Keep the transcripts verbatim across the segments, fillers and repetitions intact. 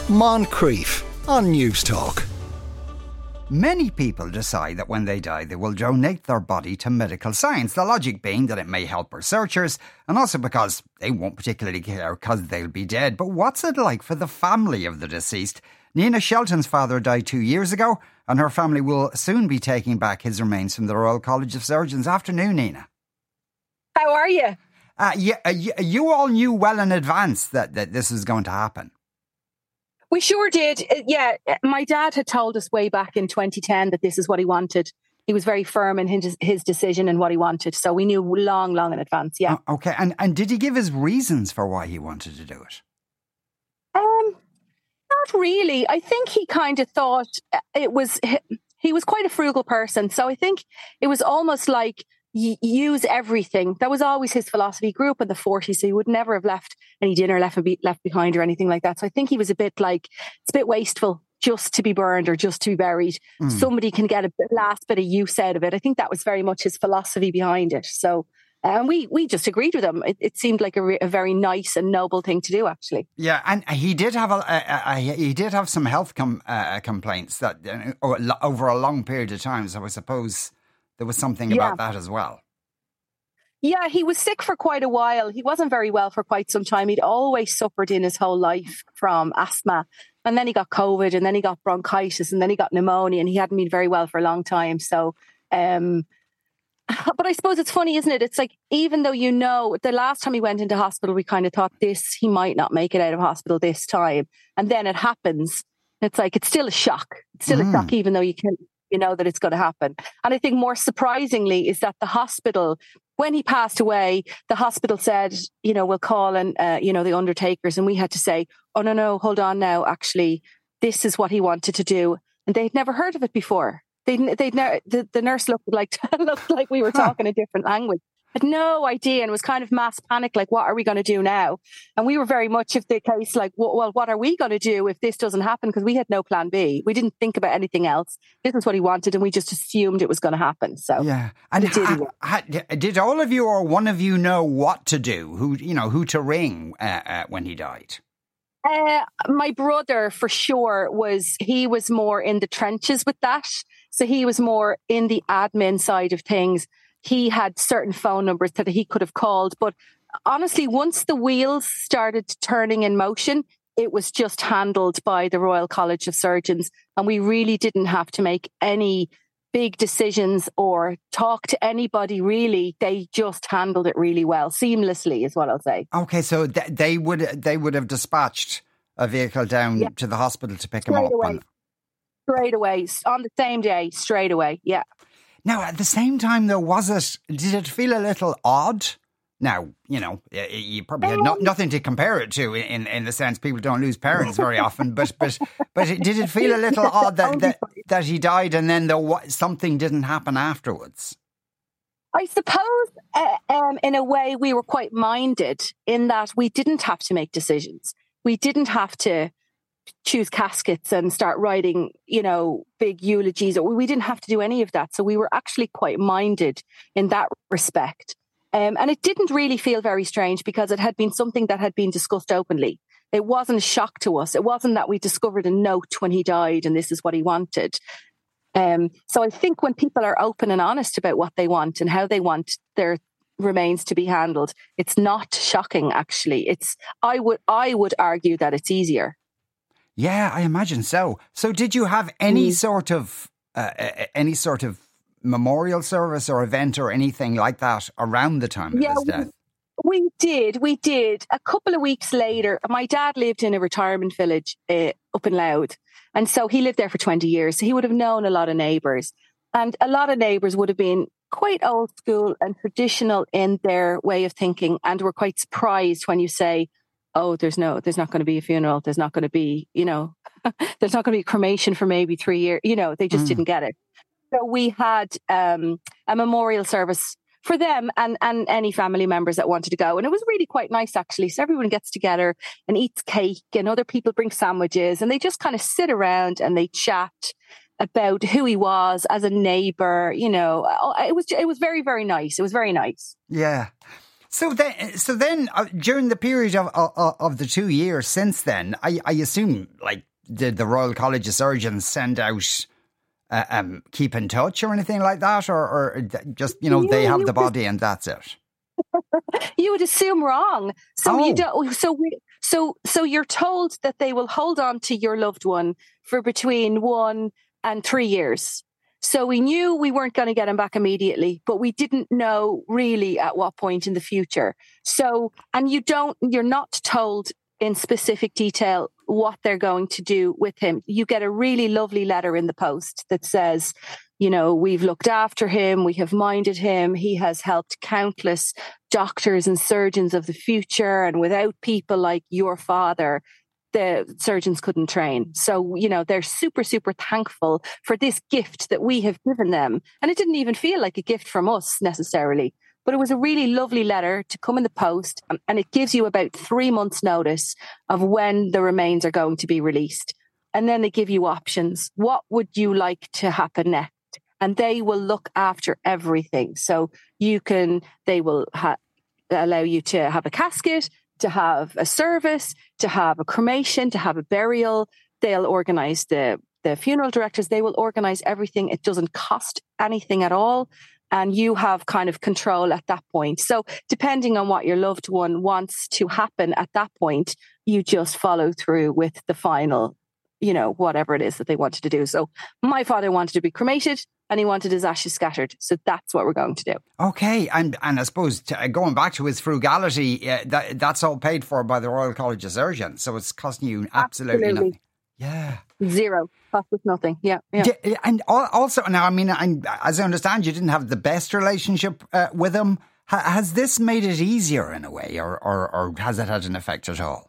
Moncrief on News Talk. Many people decide that when they die they will donate their body to medical science, the logic being that it may help researchers and also because they won't particularly care because they'll be dead. But what's it like for the family of the deceased? Nina Shelton's father died two years ago and her family will soon be taking back his remains from the Royal College of Surgeons. Afternoon, Nina. How are you? Uh, you, uh, you, you all knew well in advance that, that this was going to happen. We sure did. Uh, Yeah, my dad had told us way back in twenty ten that this is what he wanted. He was very firm in his, his decision and what he wanted. So we knew long, long in advance, yeah. Uh, okay, and, and did he give his reasons for why he wanted to do it? Um, not really. I think he kind of thought it was, he was quite a frugal person. So I think it was almost like y- use everything. That was always his philosophy. He grew up in the forties, so he would never have left any dinner left, be- left behind or anything like that. So I think he was a bit like, it's a bit wasteful just to be burned or just to be buried. Mm. Somebody can get a last bit of use out of it. I think that was very much his philosophy behind it. So, and um, we we just agreed with him. It, it seemed like a, re- a very nice and noble thing to do, actually. Yeah, and he did have a, a, a he did have some health com- uh, complaints that uh, over a long period of time. So I suppose there was something yeah. about that as well. Yeah, he was sick for quite a while. He wasn't very well for quite some time. He'd always suffered in his whole life from asthma. And then he got COVID and then he got bronchitis and then he got pneumonia and he hadn't been very well for a long time. So, um, but I suppose it's funny, isn't it? It's like, even though, you know, the last time he went into hospital, we kind of thought this, he might not make it out of hospital this time. And then it happens. It's like, it's still a shock. It's still mm. a shock, even though you can, you know that it's going to happen. And I think more surprisingly is that the hospital, when he passed away, the hospital said, you know, we'll call and, uh, you know, the undertakers. And we had to say, oh, no, no, hold on now. Actually, this is what he wanted to do. And they'd never heard of it before. They'd, they'd never, the, the nurse looked like, looked like we were talking a different language. Had no idea and was kind of mass panic, like, what are we going to do now? And we were very much of the case, like, well, what are we going to do if this doesn't happen? Because we had no plan B. We didn't think about anything else. This is what he wanted, and we just assumed it was going to happen. So yeah, and ha, ha, did all of you or one of you know what to do? Who you know who to ring uh, uh, when he died? Uh, my brother, for sure, was he was more in the trenches with that. So he was more in the admin side of things. He had certain phone numbers that he could have called. But honestly, once the wheels started turning in motion, it was just handled by the Royal College of Surgeons. And we really didn't have to make any big decisions or talk to anybody, really. They just handled it really well, seamlessly is what I'll say. Okay, so th- they would they would have dispatched a vehicle down yeah. to the hospital to pick straight him up. Away. On... Straight away, on the same day, straight away, yeah. Now, at the same time, though, was it, did it feel a little odd? Now, you know, you probably had no, nothing to compare it to in, in the sense people don't lose parents very often, but but but did it feel a little odd that, that, that he died and then the, something didn't happen afterwards? I suppose, uh, um, in a way, we were quite minded in that we didn't have to make decisions. We didn't have to choose caskets and start writing, you know, big eulogies. Or we didn't have to do any of that. So we were actually quite minded in that respect. Um, and it didn't really feel very strange because it had been something that had been discussed openly. It wasn't a shock to us. It wasn't that we discovered a note when he died and this is what he wanted. Um, so I think when people are open and honest about what they want and how they want their remains to be handled, it's not shocking, actually. It's I would I would argue that it's easier. Yeah, I imagine so. So did you have any mm. sort of uh, any sort of memorial service or event or anything like that around the time of yeah, his death? We, we did. We did. A couple of weeks later, my dad lived in a retirement village uh, up in Louth. And so he lived there for twenty years. So he would have known a lot of neighbours. And a lot of neighbours would have been quite old school and traditional in their way of thinking and were quite surprised when you say, oh, there's no, there's not going to be a funeral. There's not going to be, you know, there's not going to be cremation for maybe three years. You know, they just mm. didn't get it. So we had um, a memorial service for them and, and any family members that wanted to go. And it was really quite nice, actually. So everyone gets together and eats cake and other people bring sandwiches and they just kind of sit around and they chat about who he was as a neighbour. You know, it was, it was very, very nice. It was very nice. Yeah. So then, so then uh, during the period of, of of the two years since then, I, I assume, like, did the Royal College of Surgeons send out, uh, um, keep in touch or anything like that, or, or just, you know, You- they have you the would- body and that's it? You would assume wrong. So Oh. you don't. So we. So so you're told that they will hold on to your loved one for between one and three years. So we knew we weren't going to get him back immediately, but we didn't know really at what point in the future. So, and you don't, you're not told in specific detail what they're going to do with him. You get a really lovely letter in the post that says, you know, we've looked after him, we have minded him, he has helped countless doctors and surgeons of the future, and without people like your father, the surgeons couldn't train. So, you know, they're super, super thankful for this gift that we have given them. And it didn't even feel like a gift from us necessarily, but it was a really lovely letter to come in the post. And it gives you about three months notice of when the remains are going to be released. And then they give you options. What would you like to happen next? And they will look after everything. So you can, they will ha- allow you to have a casket, to have a service, to have a cremation, to have a burial. They'll organize the, the funeral directors. They will organize everything. It doesn't cost anything at all. And you have kind of control at that point. So depending on what your loved one wants to happen at that point, you just follow through with the final, you know, whatever it is that they wanted to do. So my father wanted to be cremated and he wanted his ashes scattered. So that's what we're going to do. Okay, and and I suppose to, going back to his frugality, uh, that that's all paid for by the Royal College of Surgeons, so it's costing you absolutely, Absolutely. nothing. Yeah, Zero. Cost us nothing. Yeah. yeah. D- and al- also now, I mean, I, as I understand, you didn't have the best relationship uh, with him. Ha- has this made it easier in a way, or, or or has it had an effect at all?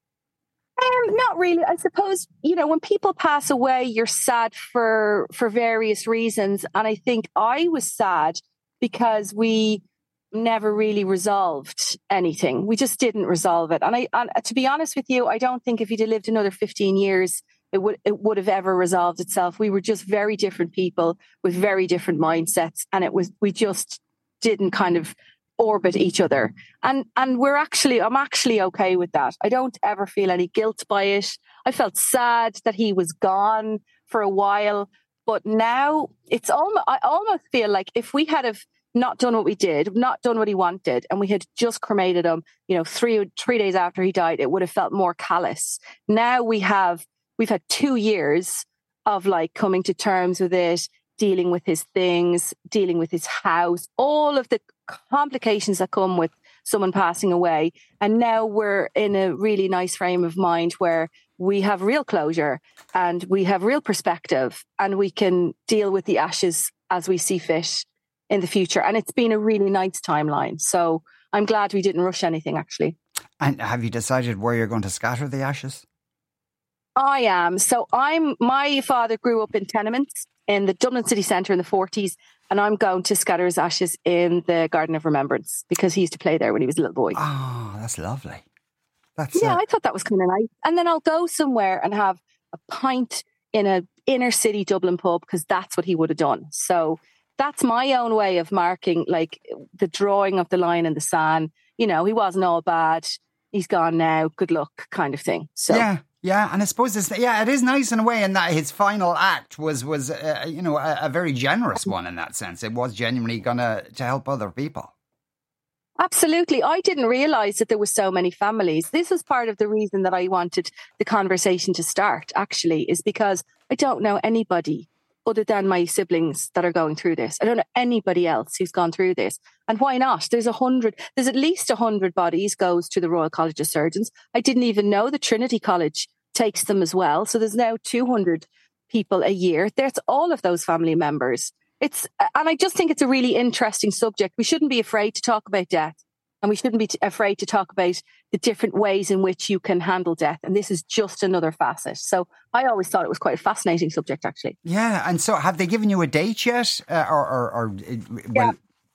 Um, not really. I suppose, you know, when people pass away, you're sad for for various reasons. And I think I was sad because we never really resolved anything. We just didn't resolve it. And I, and to be honest with you, I don't think if he'd have lived another fifteen years, it would it would have ever resolved itself. We were just very different people with very different mindsets, and it was we just didn't kind of orbit each other. And and we're actually, I'm actually okay with that. I don't ever feel any guilt by it. I felt sad that he was gone for a while, but now it's almost, I almost feel like if we had have not done what we did, not done what he wanted, and we had just cremated him, you know, three three days after he died, it would have felt more callous. Now we have, we've had two years of like coming to terms with it, dealing with his things, dealing with his house, all of the complications that come with someone passing away. And now we're in a really nice frame of mind where we have real closure and we have real perspective and we can deal with the ashes as we see fit in the future. And it's been a really nice timeline. So I'm glad we didn't rush anything, actually. And have you decided where you're going to scatter the ashes? I am. So I'm, my father grew up in tenements in the Dublin city centre in the forties, and I'm going to scatter his ashes in the Garden of Remembrance because he used to play there when he was a little boy. Oh, that's lovely. That's yeah, uh, I thought that was kind of nice. And then I'll go somewhere and have a pint in a inner city Dublin pub because that's what he would have done. So that's my own way of marking like the drawing of the line in the sand. You know, he wasn't all bad. He's gone now. Good luck, kind of thing. So yeah. Yeah, and I suppose it's, yeah, it is nice in a way in that his final act was, was uh, you know, a, a very generous one in that sense. It was genuinely going to to help other people. Absolutely. I didn't realise that there were so many families. This is part of the reason that I wanted the conversation to start, actually, is because I don't know anybody other than my siblings that are going through this. I don't know anybody else who's gone through this. And why not? There's a hundred, there's at least a hundred bodies goes to the Royal College of Surgeons. I didn't even know the Trinity College takes them as well. So there's now two hundred people a year. There's all of those family members. It's, and I just think it's a really interesting subject. We shouldn't be afraid to talk about death, and we shouldn't be t- afraid to talk about the different ways in which you can handle death. And this is just another facet. So I always thought it was quite a fascinating subject, actually. Yeah. And so have they given you a date yet? Uh, or, or, or well, yeah.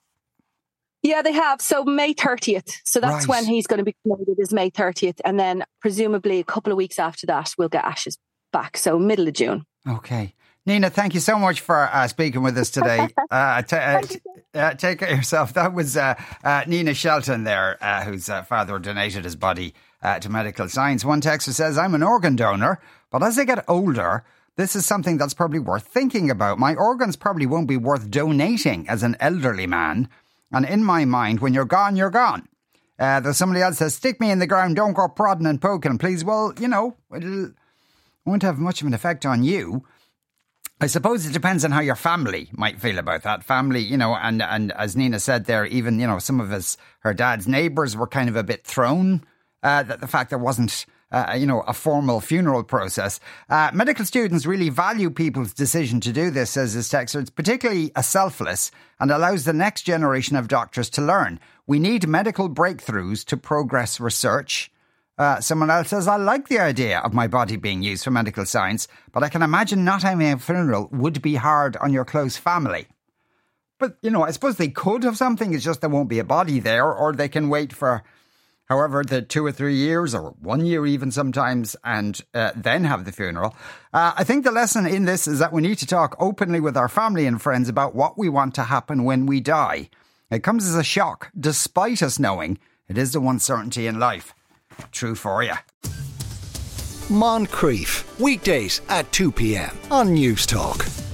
Yeah, they have. So May thirtieth. So that's Right. when he's going to be cremated, is May thirtieth. And then presumably a couple of weeks after that, we'll get ashes back. So middle of June. Okay. Nina, thank you so much for uh, speaking with us today. Uh, t- uh, t- uh, take care of yourself. That was uh, uh, Nina Shelton there, uh, whose uh, father donated his body uh, to medical science. One texter says, I'm an organ donor, but as I get older, this is something that's probably worth thinking about. My organs probably won't be worth donating as an elderly man. And in my mind, when you're gone, you're gone. Uh, there's somebody else says, stick me in the ground, don't go prodding and poking, please. Well, you know, it won't have much of an effect on you. I suppose it depends on how your family might feel about that. Family, you know, and, and as Nina said there, even, you know, some of his, her dad's neighbours were kind of a bit thrown uh, that the fact there wasn't, uh, you know, a formal funeral process. Uh, medical students really value people's decision to do this, says this texter. It's particularly a selfless and allows the next generation of doctors to learn. We need medical breakthroughs to progress research. Uh, someone else says, I like the idea of my body being used for medical science, but I can imagine not having a funeral would be hard on your close family. But, you know, I suppose they could have something. It's just there won't be a body there, or they can wait for however the two or three years or one year even sometimes and uh, then have the funeral. Uh, I think the lesson in this is that we need to talk openly with our family and friends about what we want to happen when we die. It comes as a shock, despite us knowing it is the one certainty in life. True for you. Moncrief, weekdays at two p.m. on News Talk.